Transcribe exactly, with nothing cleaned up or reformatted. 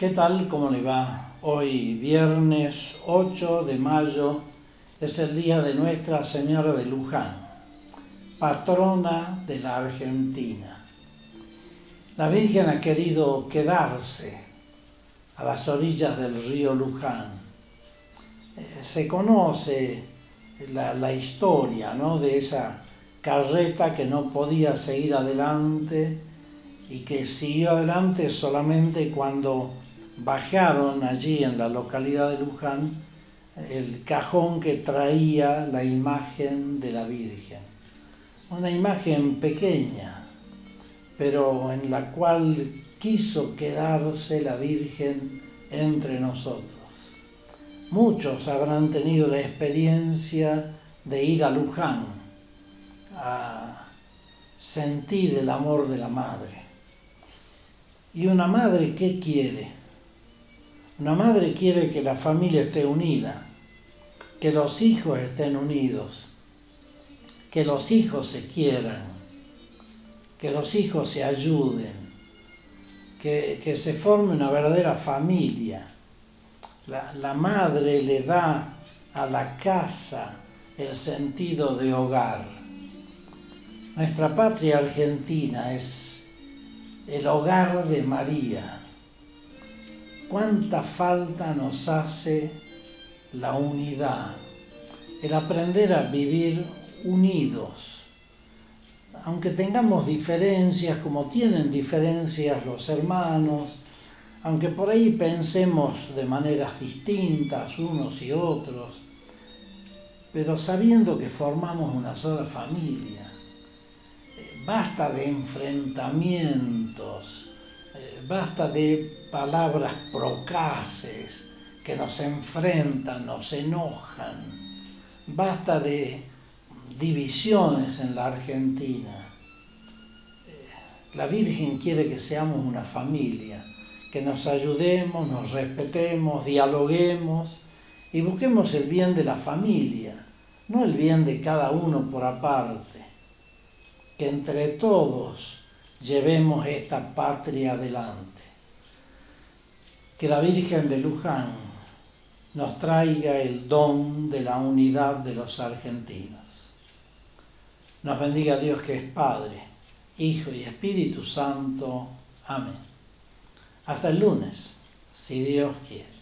¿Qué tal? ¿Cómo le va? Hoy, viernes ocho de mayo, es el día de Nuestra Señora de Luján, patrona de la Argentina. La Virgen ha querido quedarse a las orillas del río Luján. Eh, se conoce la, la historia, ¿no?, de esa carreta que no podía seguir adelante y que siguió adelante solamente cuando bajaron allí en la localidad de Luján el cajón que traía la imagen de la Virgen. Una imagen pequeña, pero en la cual quiso quedarse la Virgen entre nosotros. Muchos habrán tenido la experiencia de ir a Luján a sentir el amor de la madre. ¿Y una madre qué quiere? Una madre quiere que la familia esté unida, que los hijos estén unidos, que los hijos se quieran, que los hijos se ayuden, que, que se forme una verdadera familia. La, la madre le da a la casa el sentido de hogar. Nuestra patria argentina es el hogar de María. Cuánta falta nos hace la unidad, el aprender a vivir unidos. Aunque tengamos diferencias, como tienen diferencias los hermanos, aunque por ahí pensemos de maneras distintas unos y otros, pero sabiendo que formamos una sola familia. Basta de enfrentamientos, basta de palabras procaces que nos enfrentan, nos enojan. Basta de divisiones en la Argentina. La Virgen quiere que seamos una familia, que nos ayudemos, nos respetemos, dialoguemos y busquemos el bien de la familia, no el bien de cada uno por aparte. Que entre todos llevemos esta patria adelante. Que la Virgen de Luján nos traiga el don de la unidad de los argentinos. Nos bendiga Dios, que es Padre, Hijo y Espíritu Santo. Amén. Hasta el lunes, si Dios quiere.